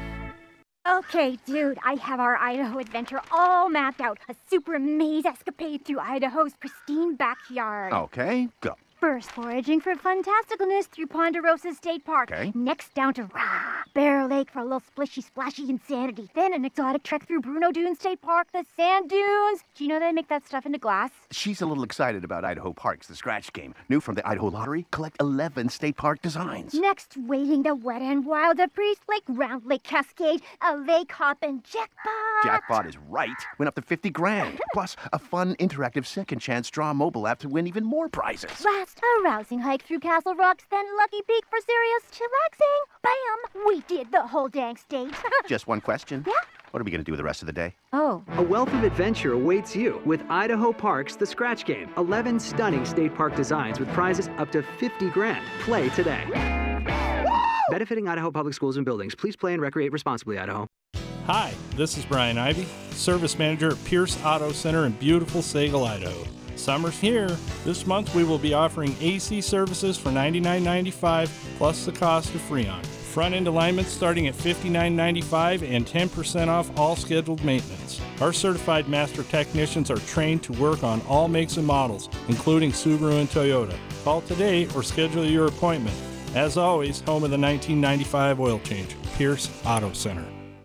Okay, dude, I have our Idaho adventure all mapped out. A super maze escapade through Idaho's pristine backyard. Okay, go. First, foraging for fantasticalness through Ponderosa State Park. Okay. Next, down to Rah, Bear Lake for a little splishy, splashy insanity. Then an exotic trek through Bruno Dunes State Park, the sand dunes. Do you know they make that stuff into glass? She's a little excited about Idaho Parks, the scratch game. New from the Idaho Lottery, collect eleven state park designs. Next, wading the wet and wild of Priest Lake, Round Lake Cascade, a lake hop and jackpot. Jackpot is right. Went up to fifty grand. Plus, a fun, interactive second chance draw mobile app to win even more prizes. Last, a rousing hike through Castle Rocks, then Lucky Peak for serious chillaxing. Bam! We did the whole dang state. Just one question. Yeah? What are we going to do the rest of the day? Oh. A wealth of adventure awaits you with Idaho Parks The Scratch Game. eleven stunning state park designs with prizes up to fifty grand. Play today. Benefiting Idaho Public Schools and Buildings. Please play and recreate responsibly, Idaho. Hi, this is Brian Ivy, Service Manager at Pierce Auto Center in beautiful Sagal, Idaho. Summer's here. This month we will be offering A C services for ninety-nine ninety-five plus the cost of Freon. Front-end alignment starting at fifty-nine ninety-five and ten percent off all scheduled maintenance. Our certified master technicians are trained to work on all makes and models, including Subaru and Toyota. Call today or schedule your appointment. As always, home of the nineteen ninety-five oil change, Pierce Auto Center.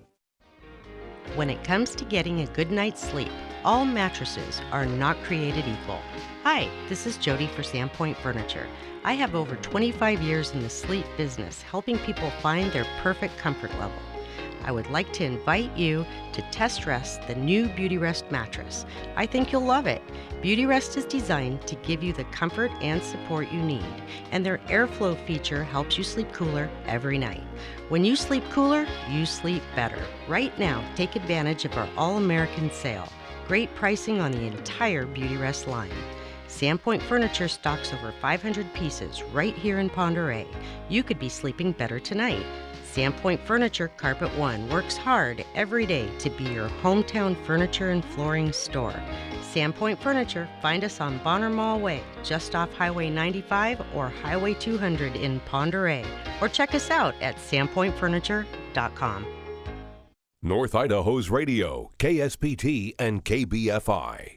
When it comes to getting a good night's sleep, all mattresses are not created equal. Hi, this is Jody for Sandpoint Furniture. I have over twenty-five years in the sleep business, helping people find their perfect comfort level. I would like to invite you to test rest the new Beautyrest mattress. I think you'll love it. Beautyrest is designed to give you the comfort and support you need, and their airflow feature helps you sleep cooler every night. When you sleep cooler, you sleep better. Right now, take advantage of our All-American sale. Great pricing on the entire Beautyrest line. Sandpoint Furniture stocks over five hundred pieces right here in Pend Oreille. You could be sleeping better tonight. Sandpoint Furniture Carpet One works hard every day to be your hometown furniture and flooring store. Sandpoint Furniture, find us on Bonner Mall Way, just off Highway ninety-five or Highway two hundred in Pend Oreille, or check us out at sandpoint furniture dot com. North Idaho's radio, K S P T and K B F I.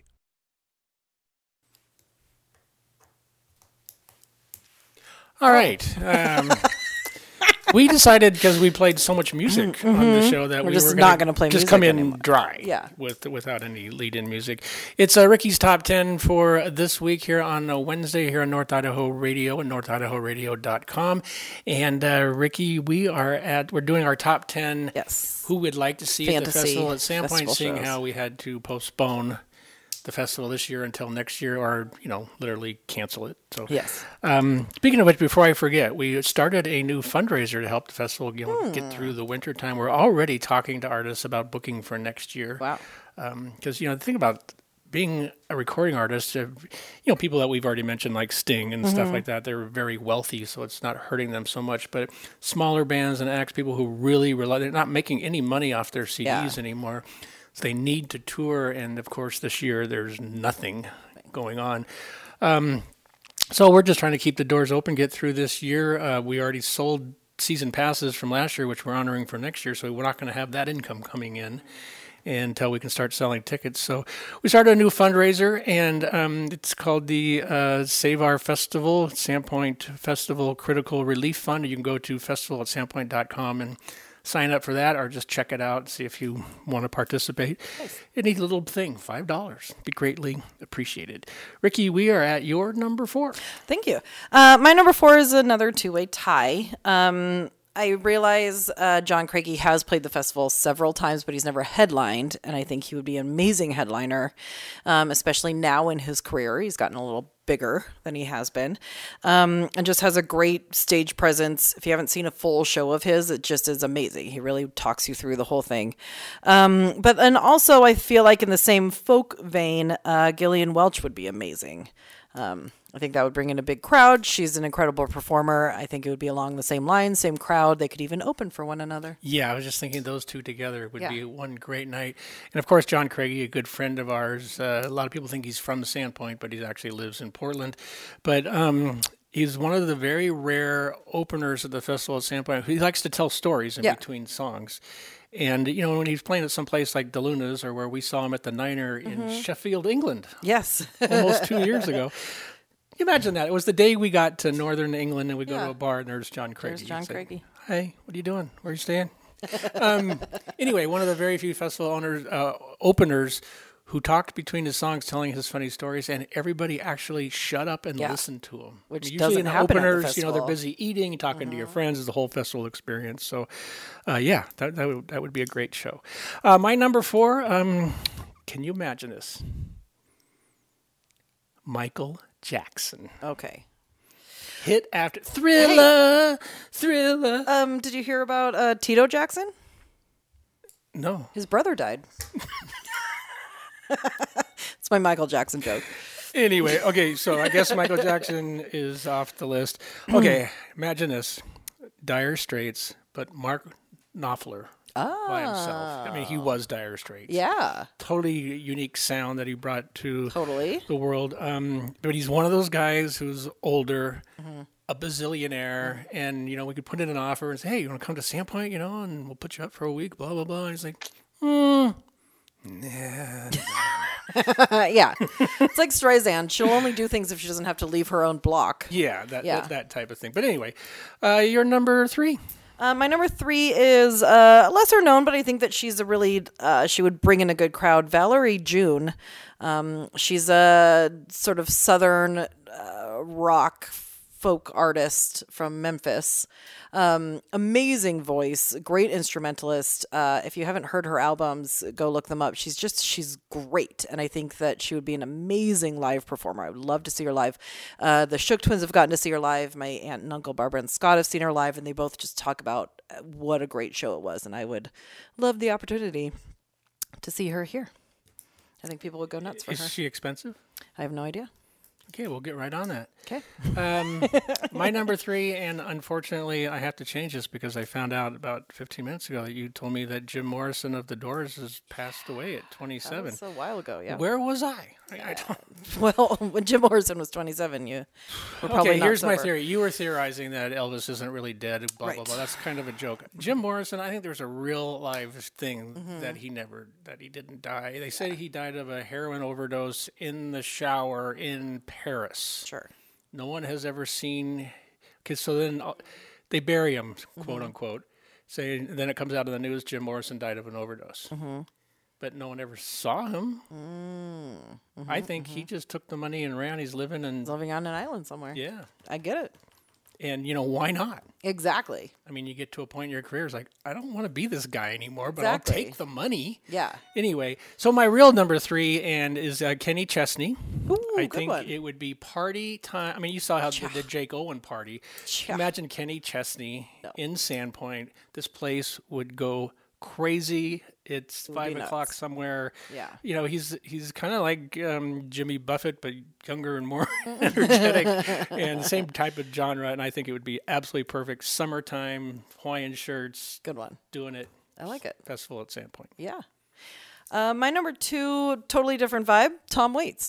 All right. Um, we decided, because we played so much music Mm-hmm. on the show, that We're we just were not going gonna play to just music come in anymore. dry, Yeah. with without any lead-in music. It's uh, Ricky's Top ten for this week here on uh, Wednesday here on North Idaho Radio and north idaho radio dot com. And uh, Ricky, we are at we're doing our top ten. Yes. Who we'd like to see Fantasy at the festival at Sandpoint, festival seeing shows. how we had to postpone the festival this year until next year, or you know, literally cancel it. So Yes. Um, speaking of which, before I forget, we started a new fundraiser to help the festival you know, Hmm. get through the winter time. We're already talking to artists about booking for next year. Wow. Because you know, the thing about being a recording artist, uh, you know, people that we've already mentioned like Sting and stuff Mhm. like that, they're very wealthy, so it's not hurting them so much. But smaller bands and acts, people who really rely, they're not making any money off their C Ds Yeah. anymore. So they need to tour, and of course, this year there's nothing going on. Um, so we're just trying to keep the doors open, get through this year. Uh, we already sold season passes from last year, which we're honoring for next year, so we're not going to have that income coming in until we can start selling tickets. So we started a new fundraiser, and um, it's called the uh, Save Our Festival, Sandpoint Festival Critical Relief Fund. You can go to festival at sandpoint dot com and sign up for that or just check it out and see if you want to participate. Nice. Any little thing, five dollars. Be greatly appreciated. Ricky, we are at your number four. Thank you. Uh, my number four is another two-way tie. Um, I realize uh, John Craigie has played the festival several times, but he's never headlined, and I think he would be an amazing headliner, um, especially now in his career. He's gotten a little bigger than he has been, um, and just has a great stage presence. If you haven't seen a full show of his, it just is amazing. He really talks you through the whole thing. Um, but then also, I feel like in the same folk vein, uh, Gillian Welch would be amazing. Um, I think that would bring in a big crowd. She's an incredible performer. I think it would be along the same lines, same crowd. They could even open for one another. Yeah, I was just thinking those two together would Yeah. be one great night. And of course, John Craigie, a good friend of ours. Uh, a lot of people think he's from Sandpoint, but he actually lives in Portland. But um, he's one of the very rare openers at the festival at Sandpoint. He likes to tell stories in Yeah. between songs. And, you know, when he's playing at some place like DeLuna's or where we saw him at the Niner in Mhm. Sheffield, England. Yes. Almost two years ago. You imagine that. It was the day we got to northern England and we go Yeah. to a bar and there's John Craigie. There's John He'd say, Craigie. Hey, what are you doing? Where are you staying? um, anyway, one of the very few festival owners, uh, openers who talked between his songs telling his funny stories, and everybody actually shut up and Yeah. listened to him. Which I mean, usually doesn't in the happen at the openers, you know, they're festival. busy eating, talking to your friends, is the whole festival experience. So, uh, yeah, that, that, would, that would be a great show. Uh, my number four, um, can you imagine this? Michael Jackson. Okay. Hit after Thriller, Thriller. Um, did you hear about uh, Tito Jackson? No. His brother died. It's my Michael Jackson joke. Anyway, okay, so I guess Michael Jackson is off the list. Okay, imagine this. Dire Straits, but Mark Knopfler by himself. I mean, he was Dire Straits. Yeah. Totally unique sound that he brought to Totally. the world. Um, but he's one of those guys who's older, Mhm. a bazillionaire, and, you know, we could put in an offer and say, hey, you want to come to Sandpoint, you know, and we'll put you up for a week, blah, blah, blah. And he's like, hmm. Nah, Yeah. It's like Streisand. She'll only do things if she doesn't have to leave her own block. yeah, that, Yeah. that that type of thing. But anyway, uh, you're number three. Uh, my number three is uh, lesser known, but I think that she's a really, uh, she would bring in a good crowd. Valerie June. Um, she's a sort of southern uh, rock folk artist from Memphis. Um, amazing voice, great instrumentalist. Uh, if you haven't heard her albums, go look them up. She's just, she's great. And I think that she would be an amazing live performer. I would love to see her live. Uh, the Shook Twins have gotten to see her live. My aunt and uncle Barbara and Scott have seen her live, and they both just talk about what a great show it was. And I would love the opportunity to see her here. I think people would go nuts for Is her. she expensive? I have no idea. Okay, we'll get right on that. Okay. Um, my number three, and unfortunately I have to change this because I found out about fifteen minutes ago that you told me that Jim Morrison of The Doors has passed away at twenty-seven. That was a while ago, yeah. Where was I? I, I don't... Well, when Jim Morrison was twenty-seven, you were probably Okay, not here's my sober. theory. You were theorizing that Elvis isn't really dead, blah, blah, Right. blah. That's kind of a joke. Jim Morrison, I think there's a real live thing Mhm. that he never, that he didn't die. They said he died of a heroin overdose in the shower in Paris. Sure. No one has ever seen, because so then uh, they bury him, quote Mhm. unquote. Say, then it comes out in the news, Jim Morrison died of an overdose. Mhm. But no one ever saw him. Mm. I Mhm, think he mhm. just took the money and ran. He's living and He's living on an island somewhere. Yeah. I get it. And, you know, why not? Exactly. I mean, you get to a point in your career, it's like, I don't want to be this guy anymore, but Exactly. I'll take the money. Yeah. Anyway, so my real number three and is uh, Kenny Chesney. Ooh, I good think one. it would be party time. I mean, you saw how the, the Jake Owen party. Imagine Kenny Chesney in Sandpoint. This place would go crazy. It's It would five be o'clock nuts. somewhere. Yeah. You know, he's he's kind of like um, Jimmy Buffett, but younger and more energetic, and same type of genre. And I think it would be absolutely perfect. Summertime, Hawaiian shirts. Good one. Doing it. I like it. Festival at Sandpoint. Yeah. Uh, my number two, totally different vibe, Tom Waits.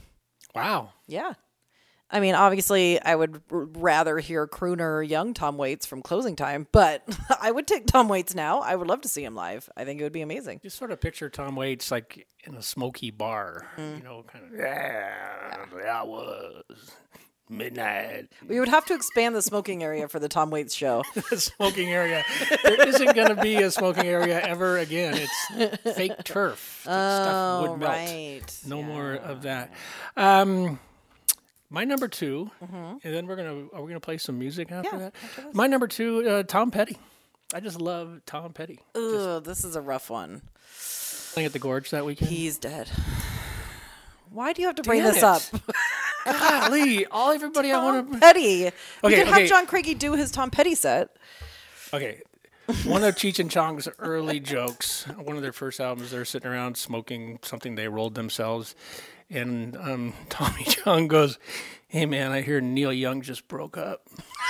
Wow. Yeah. I mean, obviously, I would r- rather hear crooner young Tom Waits from Closing Time, but I would take Tom Waits now. I would love to see him live. I think it would be amazing. Just sort of picture Tom Waits like in a smoky bar, Mm. you know, kind of, yeah, yeah, I was. midnight. We would have to expand the smoking area for the Tom Waits show. The smoking area. There isn't going to be a smoking area ever again. It's fake turf. Oh, Stuff would melt. right. No yeah. more of that. Um, my number two, mm-hmm. and then we're gonna are we gonna play some music after yeah, that? After my number two, uh, Tom Petty. I just love Tom Petty. Ugh, this is a rough one. Playing at the Gorge that weekend. He's dead. Why do you have to bring Damn this it. up? Golly, all everybody Tom I want to. Petty. Okay, we could okay. have John Craigie do his Tom Petty set. Okay. One of Cheech and Chong's early jokes, one of their first albums, they're sitting around smoking something they rolled themselves. And um, Tommy Chong goes, "Hey, man, I hear Neil Young just broke up."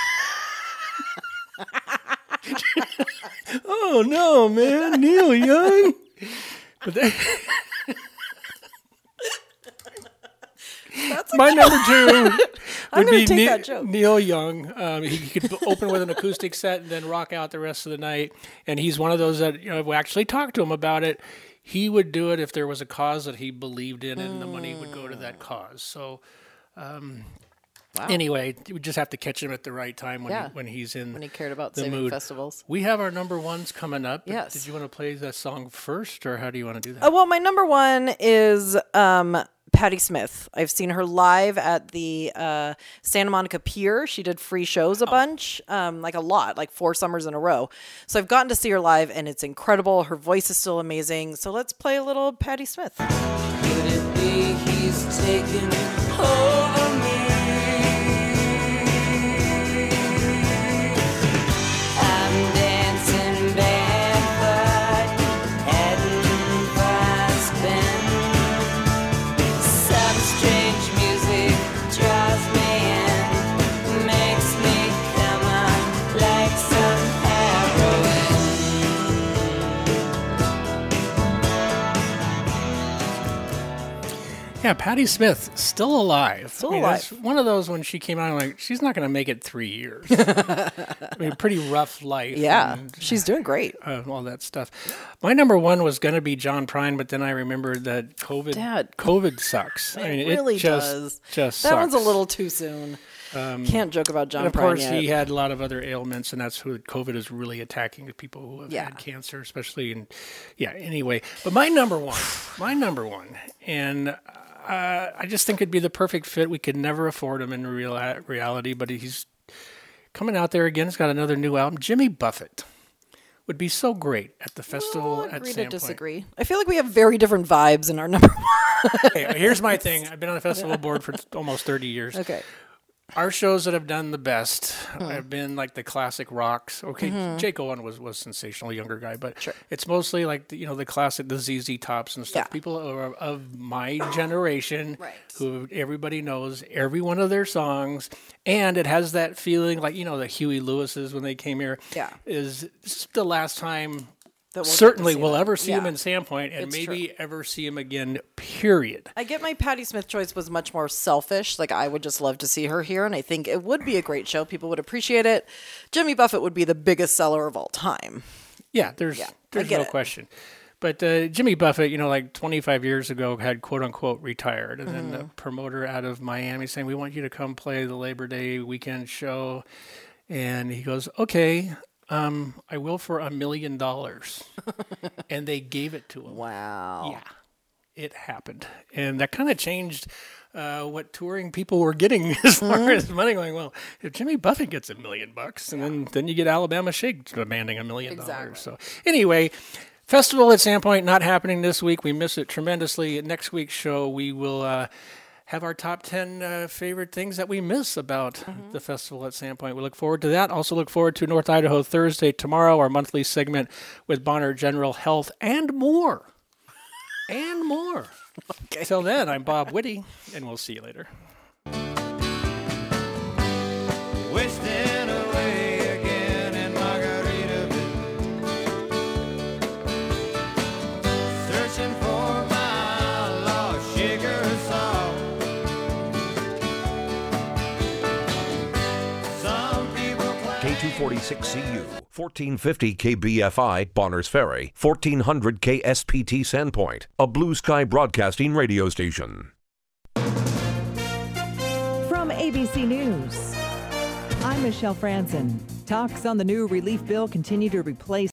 Oh, no, man, Neil Young. But they... That's My number two I'm would gonna be take Ne- that joke. Neil Young. Um, he could open with an acoustic set and then rock out the rest of the night. And he's one of those that, you know, we actually talked to him about it. He would do it if there was a cause that he believed in, and mm. the money would go to that cause. So, um, wow. anyway, we just have to catch him at the right time when yeah. he, when he's in when he cared about the saving mood. festivals. We have our number ones coming up. Yes. Did you want to play that song first, or how do you want to do that? Uh, well, my number one is um, Patti Smith. I've seen her live at the uh, Santa Monica Pier. She did free shows a oh. bunch, um, like a lot, like four summers in a row. So I've gotten to see her live, and it's incredible. Her voice is still amazing. So let's play a little Patti Smith. Could it be he's taking hold of me? I'm dancing barefoot, heading for a spin. Some strange music draws me in, makes me come on like some heroin. Yeah, Patti Smith, still alive. Still I mean, alive. That's one of those when she came out, I'm like, she's not going to make it three years. I mean, pretty rough life. Yeah, and, she's doing great. Uh, all that stuff. My number one was going to be John Prine, but then I remembered that COVID Dad. COVID sucks. I mean, It really it just, does. just that sucks. one's a little too soon. Um, Can't joke about John and of Prine course, yet. he had a lot of other ailments, and that's who COVID is really attacking, the people who have Yeah. had cancer, especially. And yeah, anyway. But my number one, my number one, and uh, I just think it'd be the perfect fit. We could never afford him in real reality, but he's coming out there again. He's got another new album. Jimmy Buffett would be so great at the festival Well, at agree Sandpoint. to disagree. I feel like we have very different vibes in our number one. Hey, here's my thing. I've been on a festival board for almost thirty years. Okay. Our shows that have done the best have been like the classic rocks. Okay, Mhm. Jake Owen was, was sensational, younger guy, but Sure. it's mostly like the, you know the classic, the Z Z Tops and stuff. Yeah. People who are of my generation, Right. who everybody knows every one of their songs, and it has that feeling like you know the Huey Lewis's when they came here. Yeah. is this is the last time. That we'll get to Certainly, see we'll them. ever see him Yeah. in Sandpoint, and It's maybe true. ever see him again. Period. I get my Patti Smith choice was much more selfish. Like, I would just love to see her here, and I think it would be a great show. People would appreciate it. Jimmy Buffett would be the biggest seller of all time. Yeah, there's Yeah, I there's get no it. question. But uh, Jimmy Buffett, you know, like twenty-five years ago, had quote unquote retired, and then the Mhm. promoter out of Miami saying, "We want you to come play the Labor Day weekend show," and he goes, "Okay, um, I will for a million dollars," and they gave it to him. Wow. Yeah, it happened, and that kind of changed. Uh, what touring people were getting as far Mhm. as money going, well, if Jimmy Buffett gets a million bucks, and then, then you get Alabama Shake demanding a million dollars. So anyway, festival at Sandpoint not happening this week. We miss it tremendously. At next week's show, we will uh, have our top ten uh, favorite things that we miss about Mm-hmm. the festival at Sandpoint. We look forward to that. Also look forward to North Idaho Thursday tomorrow, our monthly segment with Bonner General Health and more. and more. Okay. Till then, I'm Bob Whitty, and we'll see you later. Wasting away again in Margaritaville, searching for my lost sugar salt. Some people K two forty-six C U, fourteen fifty K B F I, Bonners Ferry, fourteen hundred K S P T Sandpoint, a Blue Sky Broadcasting radio station. From a A B C News. I'm Michelle Franzen. Talks on the new relief bill continue to replace